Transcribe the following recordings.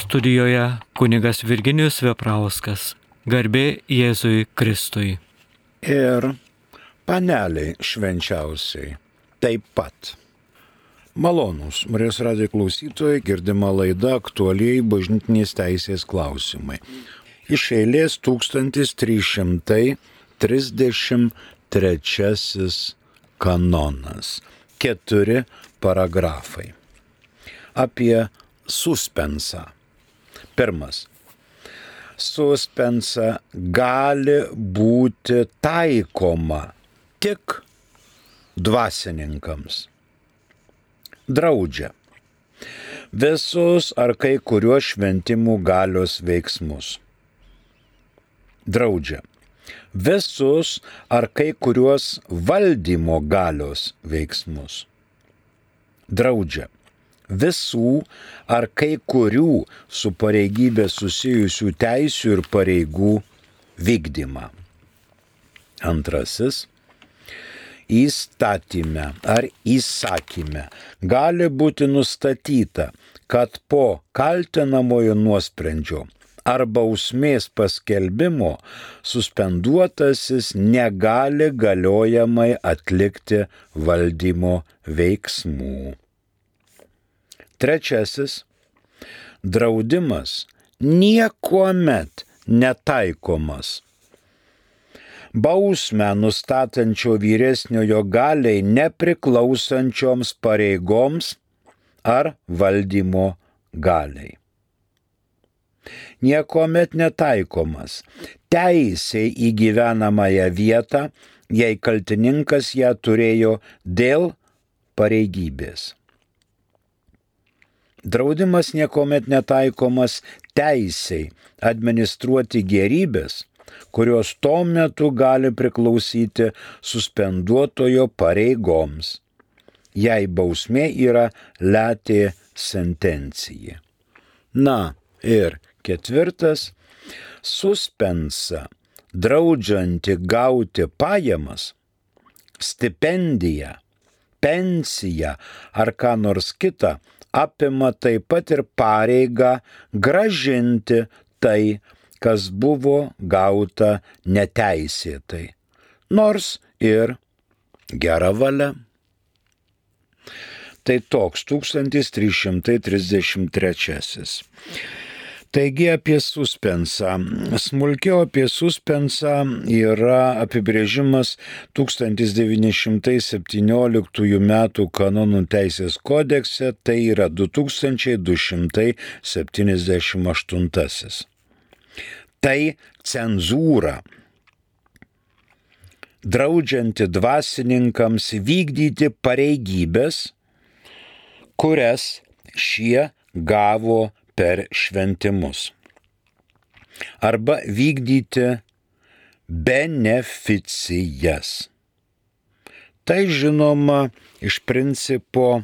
Studijoje kunigas Virginijus Veprauskas. Garbė Jėzui Kristui. Ir paneliai švenčiausiai taip pat. Malonūs Marijos radijo klausytojai, girdima laida aktualieji bažnytinės teisės klausimai. Iš eilės 1333 kanonas. 4 paragrafai. Apie suspensą. Pirmas. Suspensa gali būti taikoma tik dvasininkams. Draudžia visus ar kai kuriuos šventimų galios veiksmus. Draudžia visus ar kai kuriuos valdymo galios veiksmus. Draudžia visų ar kai kurių su pareigybė susijusių teisių ir pareigų vykdymą. Antrasis. Įstatyme ar įsakyme gali būti nustatyta, kad po kaltinamojo nuosprendžio ar bausmės paskelbimo suspenduotasis negali galiojamai atlikti valdymo veiksmų. Trečiasis. Draudimas niekuomet netaikomas bausmę nustatančio vyresniojo galiai nepriklausančioms pareigoms ar valdymo galiai. Niekuomet netaikomas teisei į gyvenamąją vietą, jei kaltininkas ją turėjo dėl pareigybės. Draudimas niekuomet netaikomas teisei administruoti gėrybės, kurios tuo metu gali priklausyti suspenduotojo pareigoms, jei bausmė yra letė sentencija. Na ir ketvirtas. Suspensa draudžianti gauti pajamas, stipendiją, pensiją ar ką nors kitą apima taip pat ir pareigą grąžinti tai, kas buvo gauta neteisėtai, nors ir gera valia. Tai toks 1333. Taigi apie suspensą. Smulkiau apie suspensą yra apibrėžimas 1917 m. kanonų teisės kodekse, tai yra 2278. Tai cenzūra, draudžianti dvasininkams vykdyti pareigybės, kurias šie gavo per šventimus, arba vykdyti beneficijas. Tai žinoma iš principo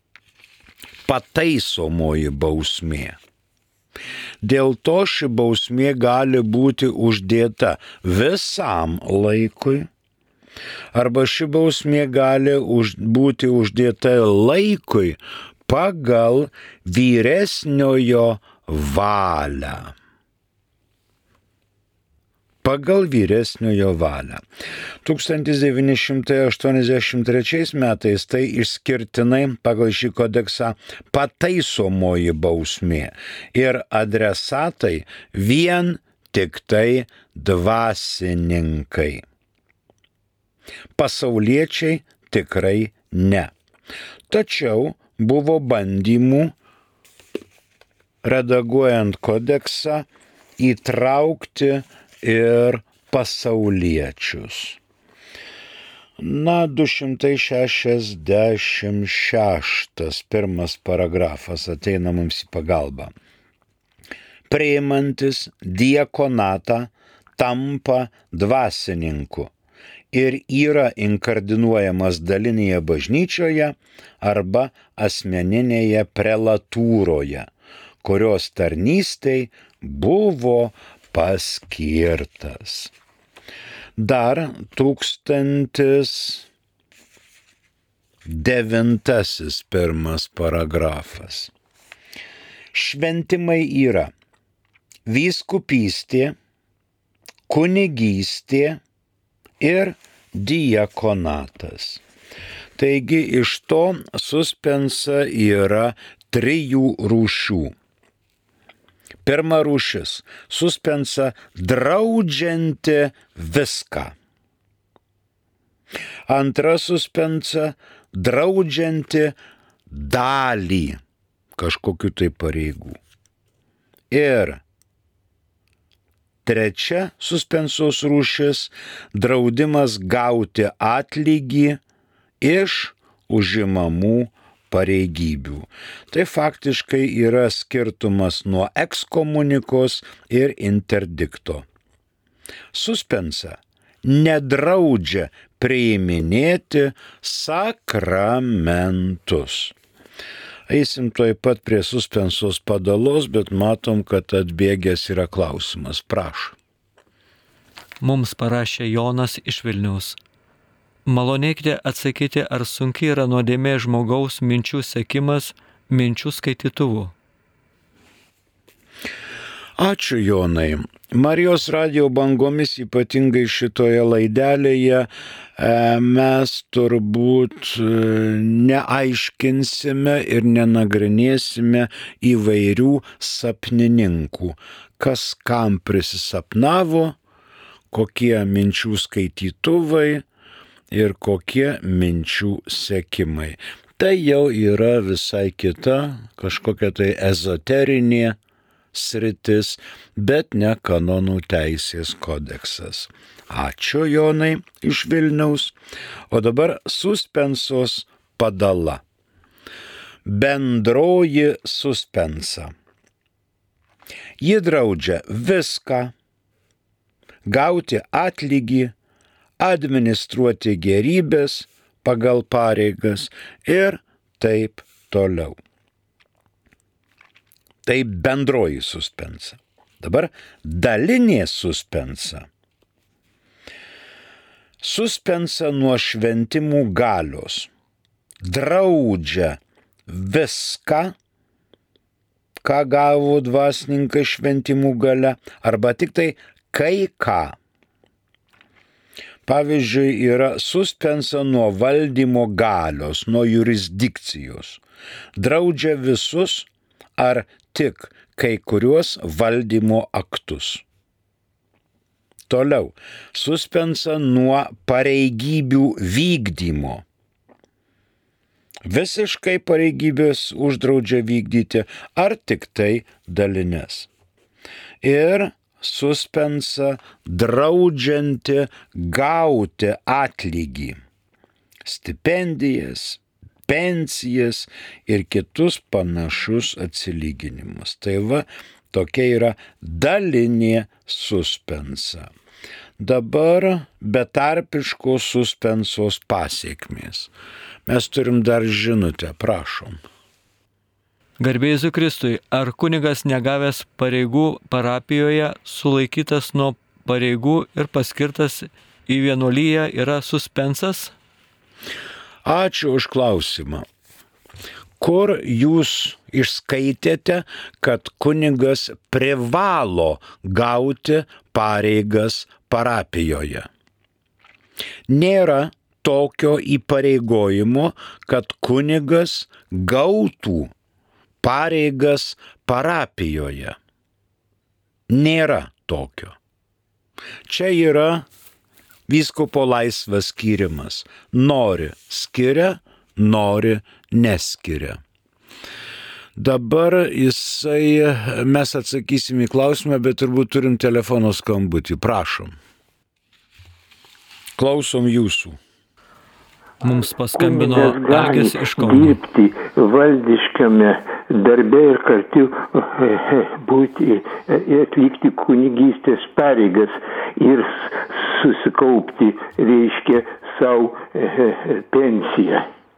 pataisomoji bausmė. Dėl to ši bausmė gali būti uždėta visam laikui, arba ši bausmė gali būti uždėta laikui pagal vyresniojo valią. Pagal vyresniojo valią. 1983 metais tai išskirtinai pagal šį kodeksą pataisomoji bausmė ir adresatai vien tik tai dvasininkai. Pasauliečiai tikrai ne. Tačiau buvo bandymų, redaguojant kodeksą, įtraukti ir pasauliečius. 266 pirmas paragrafas ateina mums į pagalbą. Priimantis diakonatą tampa dvasininku ir yra inkardinuojamas dalinėje bažnyčioje arba asmeninėje prelatūroje, kurios tarnystei buvo paskirtas. Dar 1009 pirmas paragrafas. šventimai yra vyskupystė, kunigystė ir diakonatas. Taigi iš to suspensa yra 3 rūšių. Pirma rūšis - suspensa draudžianti viską. Antra suspensa draudžianti dalį kažkokių tai pareigų. Ir trečia suspensos rūšis - draudimas gauti atlygį iš užimamų pareigybių. Tai faktiškai yra skirtumas nuo ekskomunikos ir interdikto. Suspensa nedraudžia priiminėti sakramentus. Eisim tuoj pat prie suspensos padalos, bet matom, kad atbėgęs yra klausimas. Prašau. Mums parašė Jonas iš Vilniaus. Malonėkite atsakyti, ar sunkiai yra nuodėmė žmogaus minčių sekimas minčių skaitytuvu. Ačiū, Jonai. Marijos radijo bangomis, ypatingai šitoje laidelėje, mes turbūt neaiškinsime ir nenagrinėsime įvairių sapnininkų, kas kam prisisapnavo, kokie minčių skaitytuvai ir kokie minčių sekimai. Tai jau yra visai kita, kažkokia tai ezoterinė sritis, bet ne kanonų teisės kodeksas. Ačiū, Jonai iš Vilniaus. O dabar suspensos padala. Bendroji suspensa. Ji draudžia viską, gauti atlygį, administruoti gerybės pagal pareigas ir taip toliau. Tai bendroji suspensa. Dabar dalinė suspensa. Suspensa nuo šventimų galios. Draudžia viską, ką gavo dvasininkai šventimų gale, arba tik tai kai ką. Pavyzdžiui, yra suspensa nuo valdymo galios, nuo jurisdikcijos. Draudžia visus ar tik kai kuriuos valdymo aktus. Toliau, suspensa nuo pareigybių vykdymo. Visiškai pareigybės uždraudžia vykdyti ar tik tai dalines. Ir suspensa draudžianti gauti atlygį, stipendijas, pensijas ir kitus panašus atsilyginimus. Tai va, tokia yra dalinė suspensa. Dabar betarpiškos suspensos pasiekmės. Mes turim dar žinutę, prašom. Garbė Jėzui Kristui, ar kunigas negavęs pareigų parapijoje sulaikytas nuo pareigų ir paskirtas į vienuolyją yra suspensas? Ačiū už klausimą. Kur jūs išskaitėte, kad kunigas privalo gauti pareigas parapijoje? Nėra tokio įpareigojimo, kad kunigas gautų pareigas parapijoje. Nėra tokio. Čia yra vyskupo laisvas skyrimas. Nori skiria, nori neskiria. Dabar mes atsakysim į klausimą, bet turbūt turim telefono skambutį. Prašom. Klausom jūsų. Mums paskambino Algis iš Kauno. Dirbti valdiškame darbe ir kartu atlikti kunigystės pareigas ir susikaupti, reiškia, savo pensiją.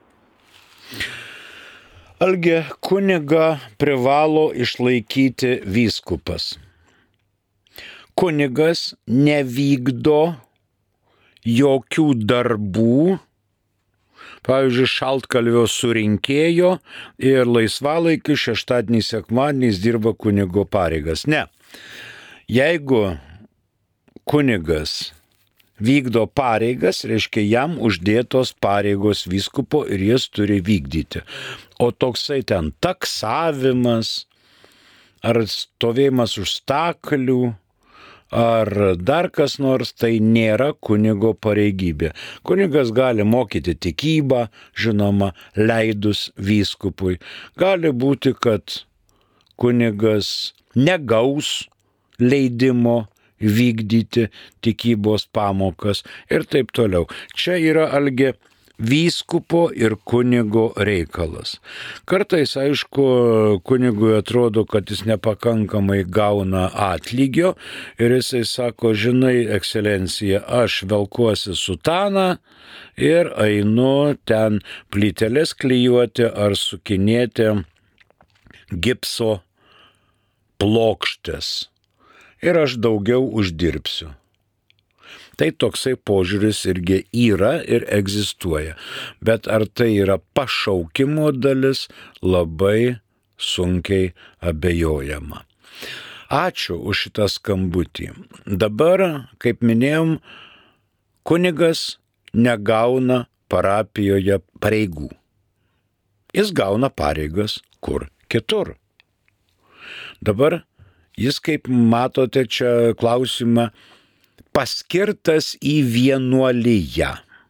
Algi, kunigą privalo išlaikyti vyskupas. Kunigas nevykdo jokių darbų pavyzdžiui, šaltkalvio surinkėjo ir laisvalaikiu šeštadieniais, sekmadieniais dirba kunigo pareigas. Ne. Jeigu kunigas vykdo pareigas, reiškia jam uždėtos pareigos vyskupo ir jas turi vykdyti. O toksai ten taksavimas, ar stovėjimas už staklių, ar dar kas nors, tai nėra kunigo pareigybė. Kunigas gali mokyti tikybą, žinoma, leidus vyskupui. Gali būti, kad kunigas negaus leidimo vykdyti tikybos pamokas ir taip toliau. Čia yra algi vyskupo ir kunigo reikalas. Kartais, aišku, kunigui atrodo, kad jis nepakankamai gauna atlygio ir jisai sako, žinai, ekscelencija, aš velkuosi sutaną ir einu ten plyteles klijuoti ar sukinėti gipso plokštės. Ir aš daugiau uždirbsiu. Tai toksai požiūris irgi yra ir egzistuoja. Bet ar tai yra pašaukimo dalis, labai sunkiai abejojama. Ačiū už šitą skambutį. Dabar, kaip minėjom, kunigas negauna parapijoje pareigų. Jis gauna pareigas kur kitur. Dabar jis, kaip matote čia klausimą, paskirtas į vienuoliją.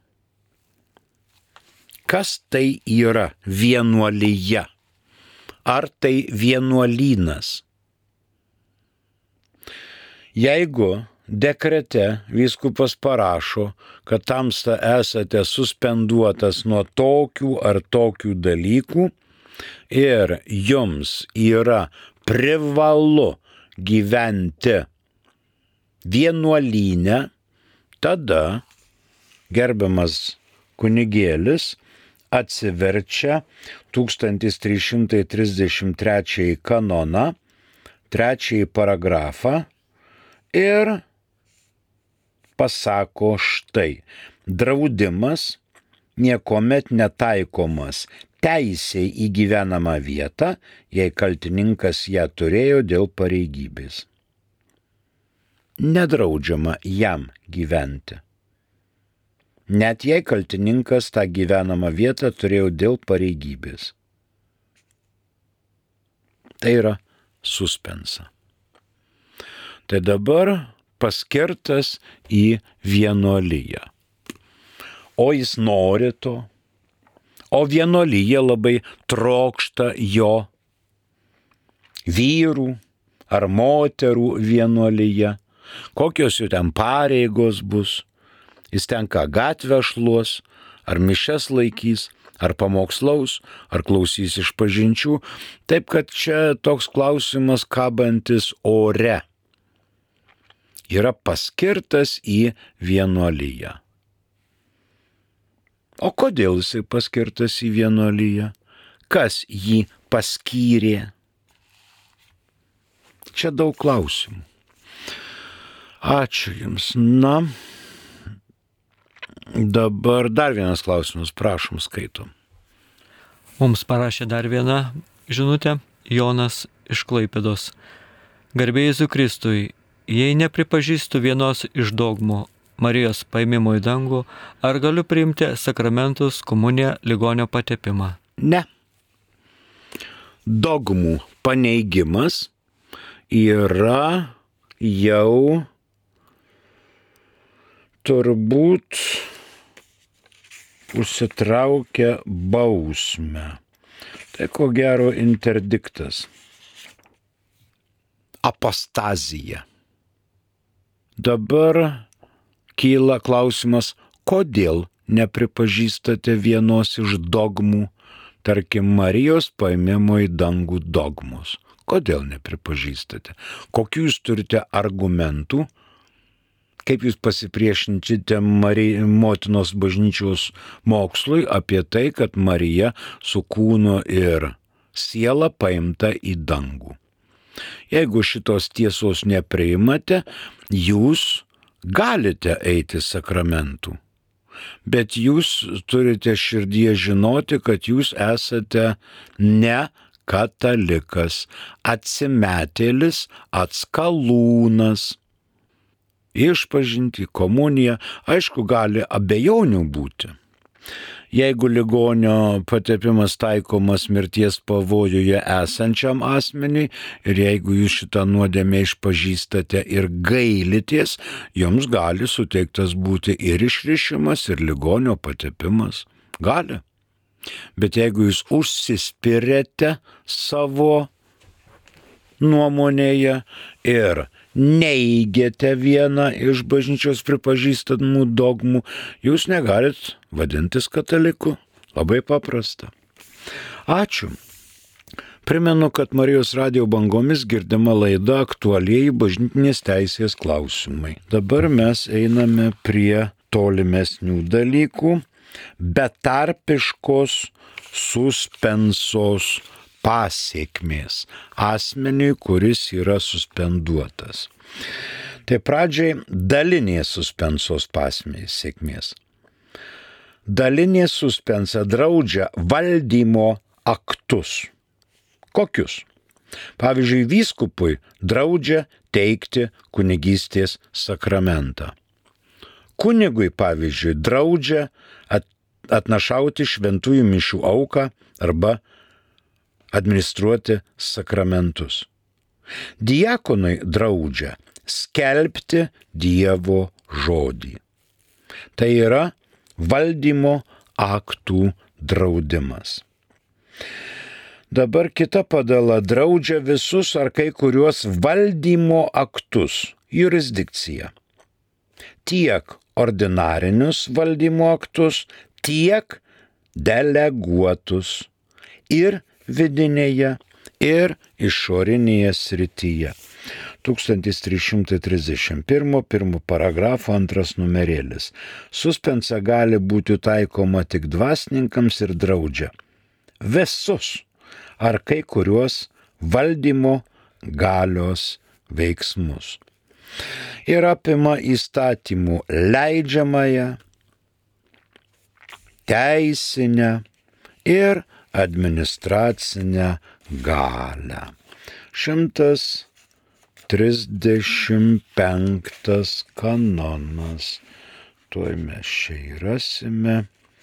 Kas tai yra vienuolija? Ar tai vienuolynas? Jeigu dekrete vyskupas parašo, kad tamsta esate suspenduotas nuo tokių ar tokių dalykų ir jums yra privalu gyventi vienuolyne, tada gerbiamas kunigėlis atsiverčia 1333 kanoną, 3 paragrafą ir pasako štai: draudimas niekuomet netaikomas teisei į gyvenamą vietą, jei kaltininkas ją turėjo dėl pareigybės. Nedraudžiama jam gyventi, net jei kaltininkas tą gyvenamą vietą turėjo dėl pareigybės. Tai yra suspensa. Tai dabar paskirtas į vienuoliją. O jis nori to. O vienuolyje labai trokšta jo vyrų ar moterų vienuolyje. Kokios jų ten pareigos bus? Jis ten ką gatvę šluos, ar mišias laikys, ar pamokslaus, ar klausys išpažinčių. Taip kad čia toks klausimas kabantis ore. Yra paskirtas į vienuolyją. O kodėl jisai paskirtas į vienuolyją? Kas jį paskyrė? Čia daug klausimų. Ačiū Jums. Na, dabar dar vienas klausimas, prašom, skaitom. Mums parašė dar vieną žinutę Jonas iš Klaipėdos. Garbė Jėzui Kristui, jei nepripažįstu vienos iš dogmų Marijos paėmimo į dangų, ar galiu priimti sakramentus, komuniją, ligonio patepimą? Ne. Dogmų paneigimas yra jau turbūt užsitraukia bausmę. Tai ko gero interdiktas. Apostazija. Dabar kyla klausimas, kodėl nepripažįstate vienos iš dogmų, tarkim, Marijos paėmimo į dangų dogmos. Kodėl nepripažįstate? Kokių jūs turite argumentų? Kaip jūs pasipriešinsite motinos bažnyčios mokslui apie tai, kad Marija su kūnu ir siela paimta į dangų? Jeigu šitos tiesos nepriimate, jūs galite eiti sakramentų. bet jūs turite širdyje žinoti, kad jūs esate ne katalikas, atsimetėlis, atskalūnas. Išpažinti, komunija, aišku, gali abejonių būti. Jeigu ligonio patepimas taikomas mirties pavojuje esančiam asmeniui ir jeigu jūs šitą nuodėmę išpažįstate ir gailitės, jums gali suteiktas būti ir išrišimas, ir ligonio patepimas. Gali. Bet jeigu jūs užsispirėte savo nuomonėje ir neigėte vieną iš bažnyčios pripažįstamų dogmų, jūs negalit vadintis kataliku. Labai paprasta. Ačiū. Primenu, kad Marijos radijo bangomis girdima laida Aktualieji bažnytinės teisės klausimai. Dabar mes einame prie tolimesnių dalykų, betarpiškos suspensos pasiekmės asmeniui, kuris yra suspenduotas. Tai pradžiai dalinės suspensos pasiekmės. Dalinė suspensa draudžia valdymo aktus. Kokius? Pavyzdžiui, vyskupui draudžia teikti kunigystės sakramentą. Kunigui, pavyzdžiui, draudžia atnašauti šventųjų mišių auką arba administruoti sakramentus. Diakonui draudžia skelbti Dievo žodį. Tai yra valdymo aktų draudimas. Dabar kita padala draudžia visus ar kai kuriuos valdymo aktus, jurisdikciją. Tiek ordinarinius valdymo aktus, tiek deleguotus ir vidinėje, ir išorinėje srityje. 1331 pirmo paragrafo 2 numerėlis. Suspensa gali būti taikoma tik dvasininkams ir draudžia visus ar kai kuriuos valdymo galios veiksmus. Ir apima įstatymų leidžiamąją, teisinę ir administracinę galią. 135 kanonas. Tuoj mes čia įrasime.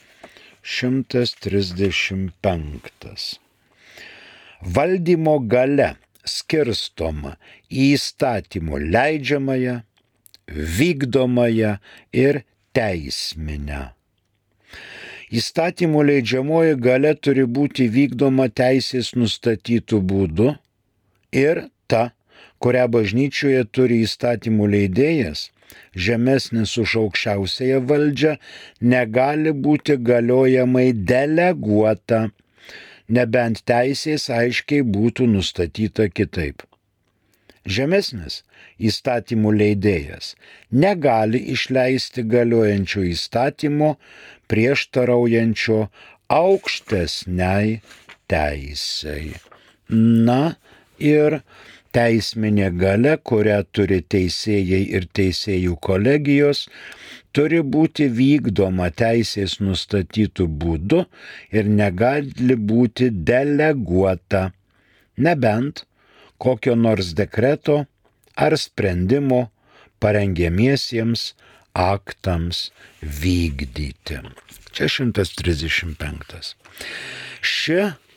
135. Valdymo galia skirstoma į įstatymų leidžiamąją, vykdomąją ir teisminę. Įstatymų leidžiamoji galia turi būti vykdoma teisės nustatytų būdų ir ta, kurią bažnyčioje turi įstatymų leidėjas, žemesnis už aukščiausiąją valdžią, negali būti galiojamai deleguota, nebent teisės aiškiai būtų nustatyta kitaip. Žemesnis įstatymų leidėjas negali išleisti galiojančio įstatymo prieštaraujančio aukštesniai teisei. Na ir teisminė galia, kurią turi teisėjai ir teisėjų kolegijos, turi būti vykdoma teisės nustatytų būdu ir negali būti deleguota, nebent kokio nors dekreto ar sprendimo parengiamiesiems aktams vykdyti. Čia 135. Ši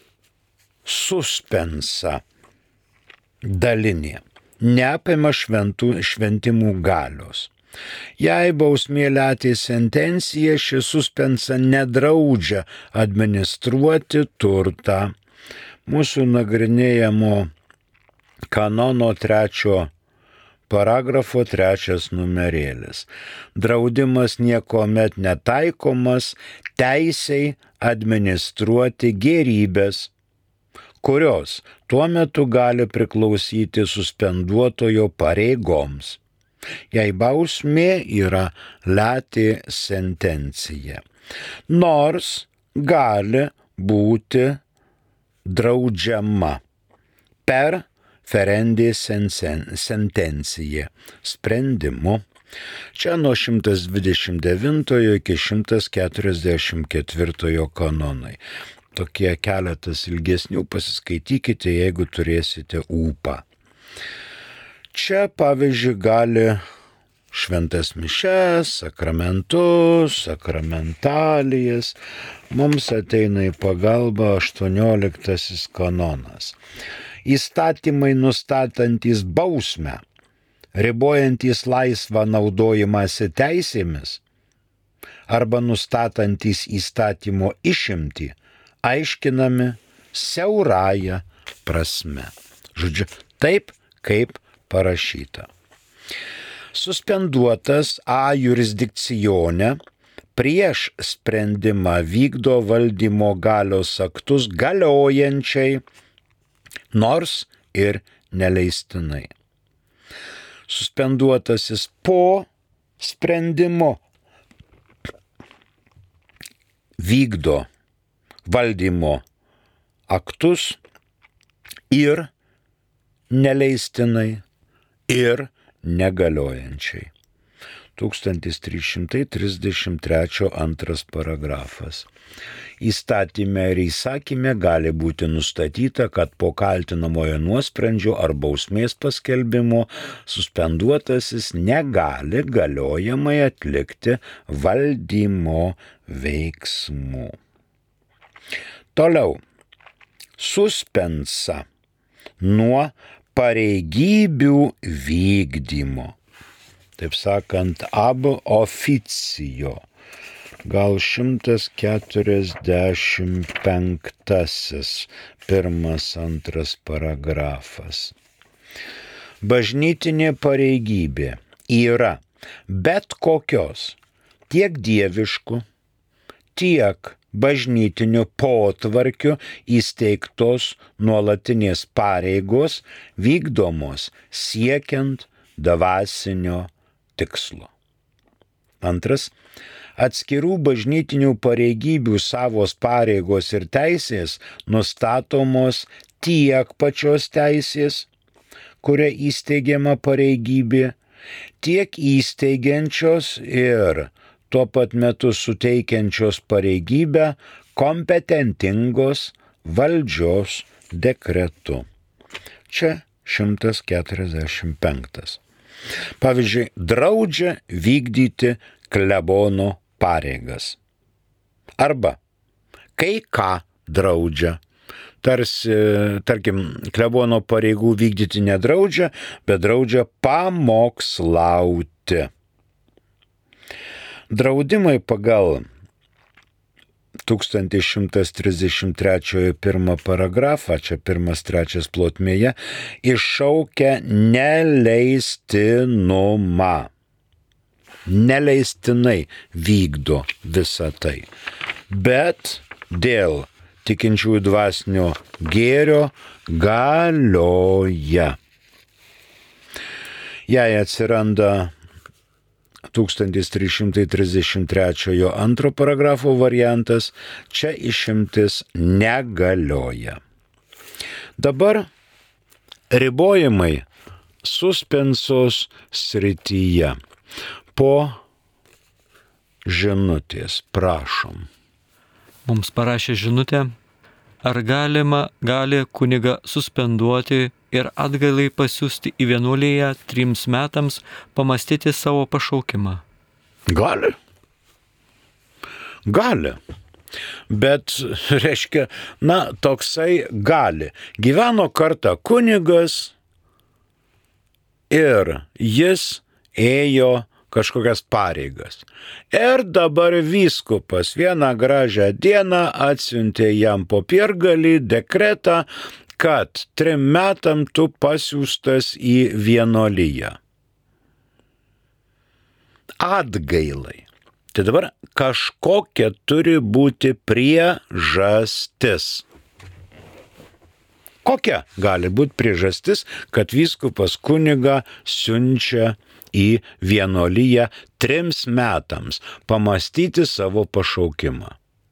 suspensa dalinė neapima šventimų galios. Jei bausmė liatė sentencija, ši suspensa nedraudžia administruoti turtą. Mūsų nagrinėjamo kanono 3 paragrafo 3 numerėlis. Draudimas niekuomet netaikomas teisei administruoti gėrybės, kurios tuo metu gali priklausyti suspenduotojo pareigoms, jei bausmė yra liatė sentencija. Nors gali būti draudžiama per ferendė sentencija sprendimu, Čia nuo 129 iki 144 kanonai. Tokie keletas ilgesnių, pasiskaitykite, jeigu turėsite ūpą. Čia, pavyzdžiui, gali šventas mišes, sakramentus, sakramentalijas. Mums ateina į pagalbą 18 kanonas. Įstatymai nustatantys bausmę, ribojantys laisvą naudojimąsi teisėmis arba nustatantys įstatymo išimtį, aiškinami siaurąja prasme. Žodžiu, taip, kaip parašyta. Suspenduotas a jurisdikcione prieš sprendimą vykdo valdymo galios aktus galiojančiai, nors ir neleistinai. Suspenduotasis po sprendimo vykdo valdymo aktus ir neleistinai, ir negaliojančiai. 1333 antras paragrafas. Įstatyme ir įsakyme gali būti nustatyta, kad po kaltinamojo nuosprendžio ar bausmės paskelbimo suspenduotasis negali galiojamai atlikti valdymo veiksmų. Toliau. Suspensa nuo pareigybių vykdymo. Taip sakant, ab oficio. Gal 145 pirmas, antras paragrafas. Bažnytinė pareigybė yra bet kokios tiek dieviškų, tiek bažnytinių potvarkių įsteigtos nuolatinės pareigos vykdomos siekiant dvasinio tikslo. Antras, atskirų bažnytinių pareigybių savos pareigos ir teisės nustatomos tiek pačios teisės, kuria įsteigiama pareigybė, tiek įsteigiančios ir tuo pat metu suteikiančios pareigybę kompetentingos valdžios dekretu. Čia 145. Pavyzdžiui, draudžia vykdyti klebono pareigas. Arba kai ką draudžia. Tarkim, klebono pareigų vykdyti nedraudžia, bet draudžia pamokslauti. Draudimai pagal 1133 pirmą paragrafą, čia 1-3 plotmėje, iššaukia neleistinumą. Neleistinai vykdo visą tai. Bet dėl tikinčiųjų dvasinio gėrio galioja. Jei atsiranda 1333 antro paragrafo variantas, čia išimtis negalioja. Dabar ribojimai suspensos srityje. Po žinutės, prašom. Mums parašė žinutę, ar gali kunigą suspenduoti ir atgailai pasiųsti į vienuoliją 3 metams pamastyti savo pašaukimą. Gali. Bet, reiškia, toksai gali. Gyveno kartą kunigas ir jis ėjo kažkokias pareigas. Ir dabar vyskupas vieną gražią dieną atsiuntė jam popiergalį dekretą, kad 3 metam tu pasiųstas į vienuoliją. Atgailai. Tai dabar kažkokia turi būti priežastis. Kokia gali būti priežastis, kad vyskupas kunigą siunčia į vienuoliją 3 metams pamastyti savo pašaukimą?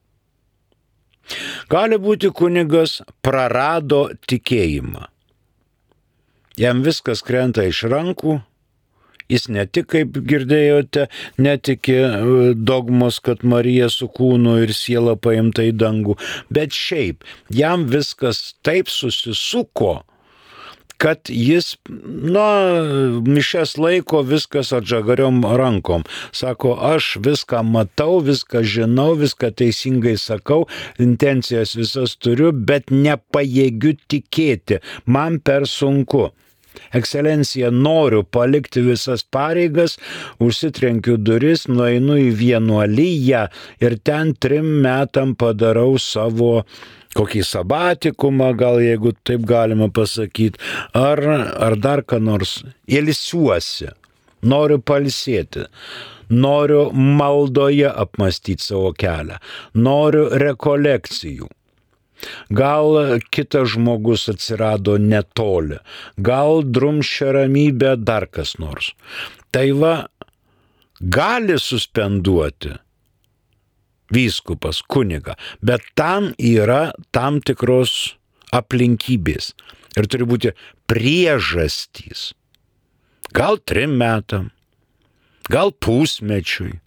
Gali būti kunigas prarado tikėjimą. Jam viskas krenta iš rankų Jis ne tik, kaip girdėjote, netiki dogmos, kad Marija su kūnu ir siela paimta į dangų, bet šiaip jam viskas taip susisuko, kad jis, mišias laiko viskas atžagariom rankom. Sako, aš viską matau, viską žinau, viską teisingai sakau, intencijas visas turiu, bet nepajėgiu tikėti, man per sunku. Ekscelencija, noriu palikti visas pareigas, užsitrenkiu duris, nueinu į vienuoliją ir ten 3 metam padarau savo kokį sabatikumą, gal jeigu taip galima pasakyti, ar dar ką nors. Ilsiuosi, noriu pailsėti, noriu maldoje apmastyti savo kelią, noriu rekolekcijų. Gal kitas žmogus atsirado netoli, gal drumsčia ramybė dar kas nors. Tai va, gali suspenduoti vyskupas kunigą, bet tam yra tam tikros aplinkybės ir turi būti priežastys. Gal 3 metam, gal pusmečiui.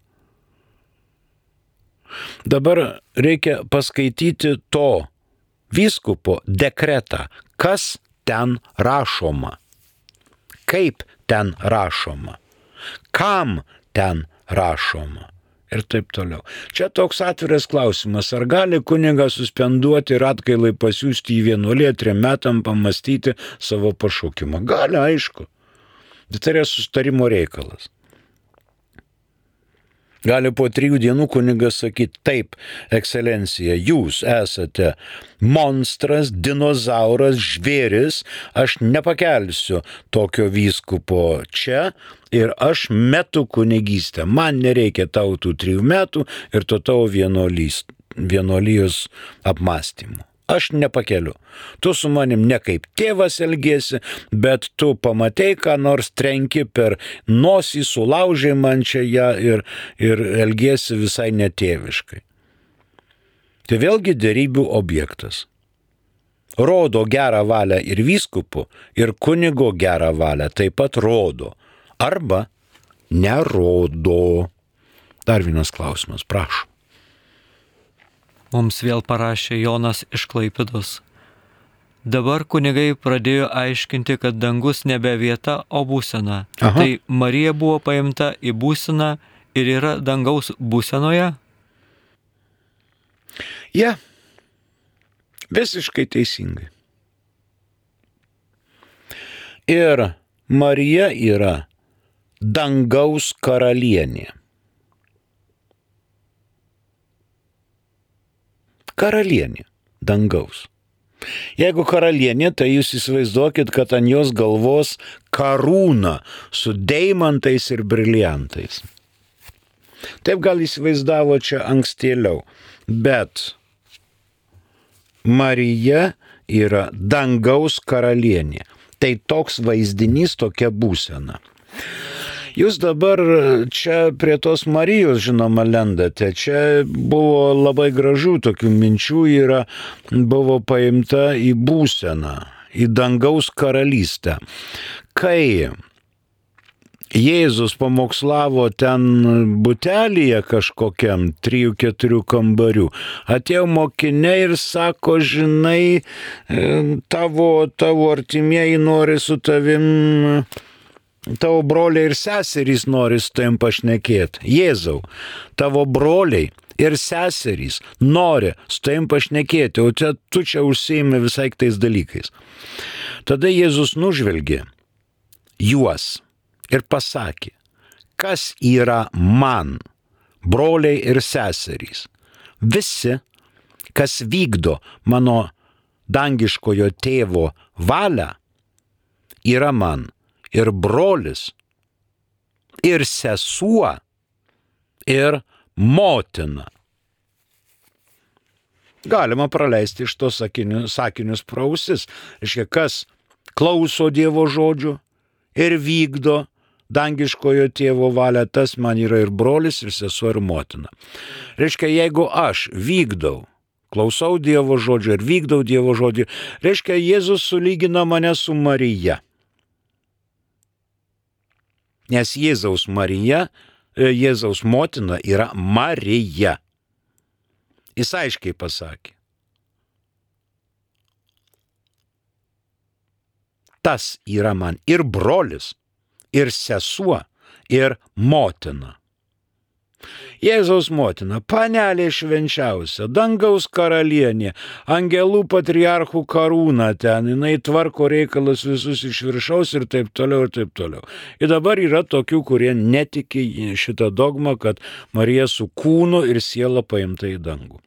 Dabar reikia paskaityti to vyskupo dekretą, kas ten rašoma, kaip ten rašoma, kam ten rašoma ir taip toliau. Čia toks atviras klausimas, ar gali kunigą suspenduoti ir atgailai pasiųsti į vienuoliją 3 metam pamastyti savo pašaukimą. Gali, aišku. Bet tai yra sustarimo reikalas. Gali po 3 dienų kunigas sakyti, taip, ekscelencija, jūs esate monstras, dinozauras, žvėris, aš nepakelsiu tokio vyskupo čia ir aš metu kunigystę. Man nereikia tau tų 3 metų ir to tavo vienuolijos apmąstymų. Aš nepakeliu. Tu su manim ne kaip tėvas elgėsi, bet tu pamatei, ką nors trenki per nosį, sulaužai man čia ją ir elgėsi visai netėviškai. Tai vėlgi derybų objektas. Rodo gerą valią ir vyskupų, ir kunigo gerą valią taip pat rodo. Arba nerodo. Dar vienas klausimas, prašau. Mums vėl parašė Jonas iš Klaipėdos. Dabar kunigai pradėjo aiškinti, kad dangus nebe vieta, o būsena. Aha. Tai Marija buvo paimta į būseną ir yra dangaus būsenoje? Ja, visiškai teisingai. Ir Marija yra dangaus karalienė. Karalienė dangaus. Jeigu karalienė, tai jūs įsivaizduokit, kad ant jos galvos karūna su deimantais ir briliantais. Taip gal įsivaizdavo čia ankstėliau, bet Marija yra dangaus karalienė. Tai toks vaizdinys, tokia būsena. Jūs dabar čia prie tos Marijos, žinoma, lendate. Čia buvo labai gražių tokių minčių, buvo paimta į būseną, į dangaus karalystę. Kai Jėzus pamokslavo ten butelyje kažkokiam 3-4 kambarių, atėjo mokiniai ir sako, žinai, tavo artimieji nori su tavim, tavo broliai ir seserys nori su tavim pašnekėti. Jėzau, tavo broliai ir seserys nori su tavim pašnekėti, o tu čia užsiimi visai kitais dalykais. Tada Jėzus nužvelgė juos ir pasakė, kas yra man, broliai ir seserys. Visi, kas vykdo mano dangiškojo tėvo valią, yra man ir brolis, ir sesuo, ir motina. Galima praleisti iš to sakinius pro ausis. Reiškia, kas klauso Dievo žodžių ir vykdo dangiškojo tėvo valią, tas man yra ir brolis, ir sesuo, ir motina. Reiškia, jeigu aš vykdau, klausau Dievo žodžio ir vykdau Dievo žodį, reiškia, Jėzus sulygina mane su Marija. Nes Jėzaus motina yra Marija. Jis aiškiai pasakė. Tas yra man ir brolis, ir sesuo, ir motina. Jėzaus motina, panelė švenčiausia, dangaus karalienė, angelų patriarchų karūna ten, jinai tvarko reikalus visus iš viršaus ir taip toliau, ir taip toliau. Ir dabar yra tokių, kurie netiki šitą dogmą, kad Marija su kūnu ir siela paimta į dangų.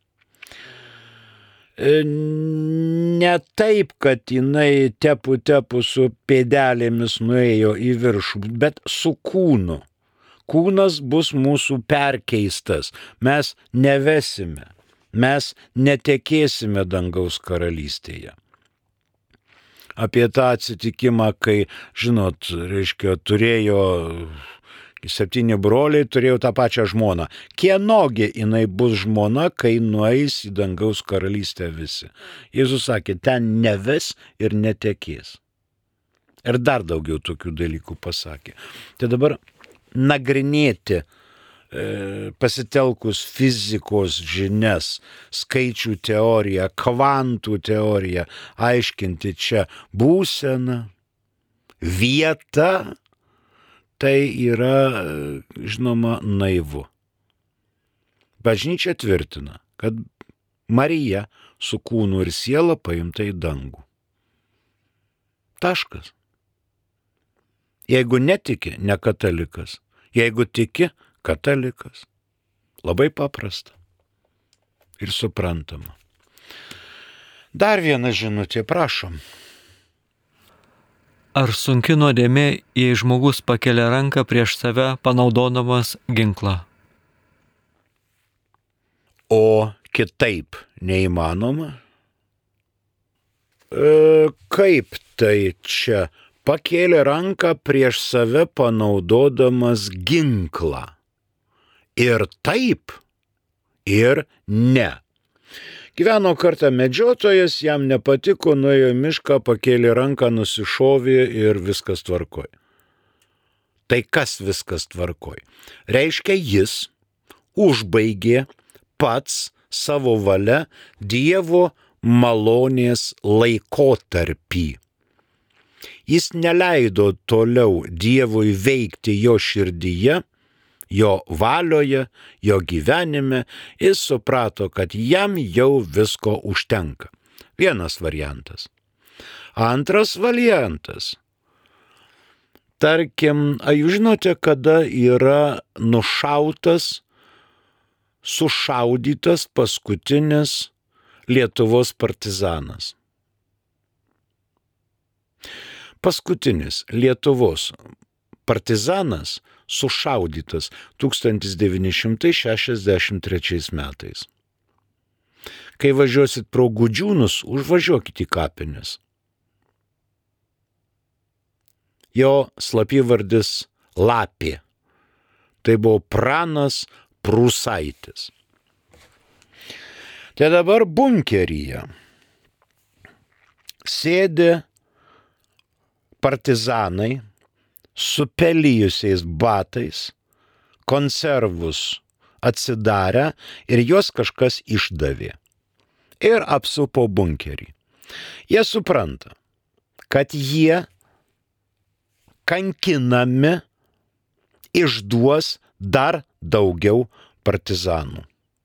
Ne taip, kad jinai tepu su pėdelėmis nuėjo į viršų, bet su kūnu. Kūnas bus mūsų perkeistas, mes nevesime, mes netekėsime dangaus karalystėje. Apie tą atsitikimą, kai, žinot, turėjo 7 broliai, turėjo tą pačią žmoną. Kienogi jinai bus žmona, kai nueis į dangaus karalystę visi? Jėzus sakė, ten neves ir netekės. Ir dar daugiau tokių dalykų pasakė. Tai dabar nagrinėti pasitelkus fizikos žinias, skaičių teoriją, kvantų teoriją, aiškinti čia būseną, vietą, tai yra, žinoma, naivu. Bažnyčia tvirtina, kad Marija su kūnu ir siela paimta į dangų. Taškas. Jeigu netiki, ne katalikas. Jeigu tiki, katalikas. Labai paprasta ir suprantama. Dar viena žinutė, prašom. Ar sunki nuodėmė, jei žmogus pakelia ranką prieš save, panaudodamas ginklą? O kitaip neįmanoma? Kaip tai čia? Pakėlė ranką prieš save panaudodamas ginklą. Ir taip, ir ne. Gyveno kartą medžiotojas, jam nepatiko, nuėjo į mišką, pakėlė ranką, nusišovė ir viskas tvarkoj. Tai kas viskas tvarkoj? Reiškia, jis užbaigė pats savo valia Dievo malonės laikotarpį. Jis neleido toliau Dievui veikti jo širdyje, jo valioje, jo gyvenime, jis suprato, kad jam jau visko užtenka. Vienas variantas. Antras variantas. Tarkim, jūs žinote, kada yra sušaudytas paskutinis Lietuvos partizanas. Paskutinis Lietuvos partizanas sušaudytas 1963 metais. Kai važiuosit pro Gudžiūnus, užvažiuokit į kapines. Jo slapyvardis Lapė. Tai buvo Pranas Prūsaitis. Tai dabar bunkeryje sėdi partizanai su pelijusiais batais, konservus atsidarę ir juos kažkas išdavė. Ir apsupo bunkerį. Jie supranta, kad jie kankinami išduos dar daugiau partizanų.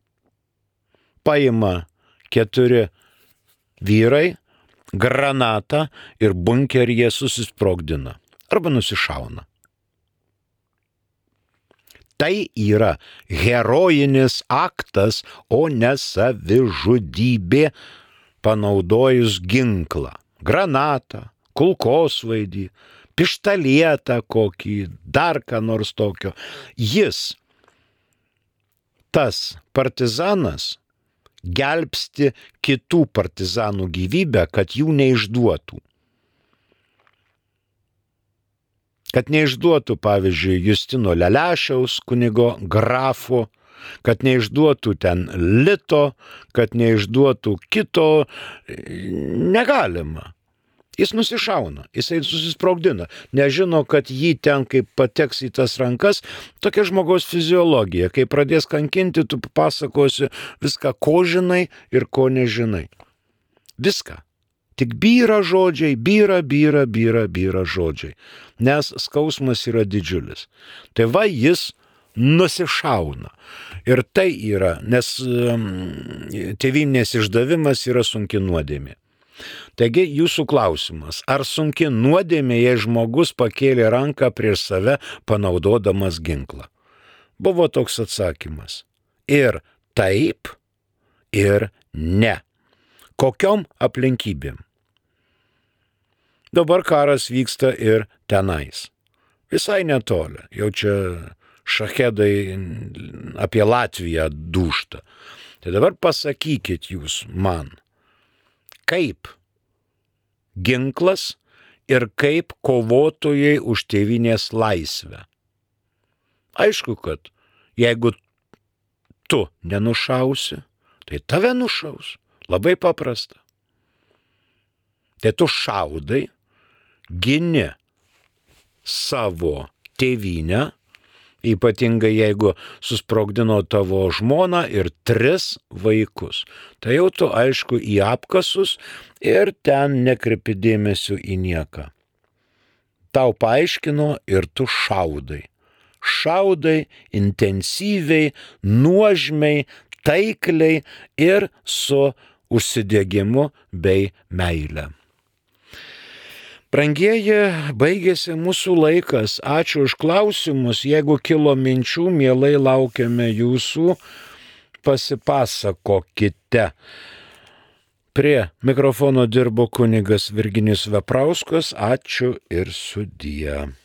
Paima 4 vyrai, granatą ir bunkeryje susisprogdina arba nusišauna. Tai yra herojinis aktas, o ne savižudybė panaudojus ginklą. Granatą, kulkosvaidį, pištalietą kokį, dar ką nors tokio. Jis, tas partizanas, gelbsti kitų partizanų gyvybę, kad jų neišduotų. Kad neišduotų, pavyzdžiui, Justino Lelešiaus kunigo grafo, kad neišduotų ten Lito, kad neišduotų kito, negalima. Jis nusišauna, jisai susisprogdina, nežino, kad jį ten, kaip pateks į tas rankas, tokia žmogaus fiziologija. Kai pradės kankinti, tu pasakosi viską, ko žinai ir ko nežinai. Viską. Tik byra žodžiai, byra žodžiai. Nes skausmas yra didžiulis. Tai va jis nusišauna. Ir tai yra, nes tėvynės išdavimas yra sunki nuodėmė. Taigi jūsų klausimas, ar sunki nuodėmė, jei žmogus pakėlė ranką prieš save panaudodamas ginklą? Buvo toks atsakymas. Ir taip, ir ne. Kokiom aplinkybėm? Dabar karas vyksta ir tenais. Visai netoli. Jau čia šachedai apie Latviją dūžta. Tai dabar pasakykit jūs man, kaip ginklas ir kaip kovotojai už tėvynės laisvę. Aišku, kad jeigu tu nenušausi, tai tave nušaus. Labai paprasta. Tai tu šaudai, gini savo tėvynę, ypatingai jeigu susprogdino tavo žmoną ir 3 vaikus. Tai jau tu aišku į apkasus ir ten nekreipi dėmesio į nieką. Tau paaiškino ir tu šaudai. Šaudai intensyviai, nuožmiai, taikliai ir su užsidegimu bei meile. Brangieji, baigėsi mūsų laikas. Ačiū už klausimus. Jeigu kilo minčių, mielai laukiame jūsų. Pasipasakokite. Prie mikrofono dirbo kunigas Virginijus Veprauskas. Ačiū ir sudie.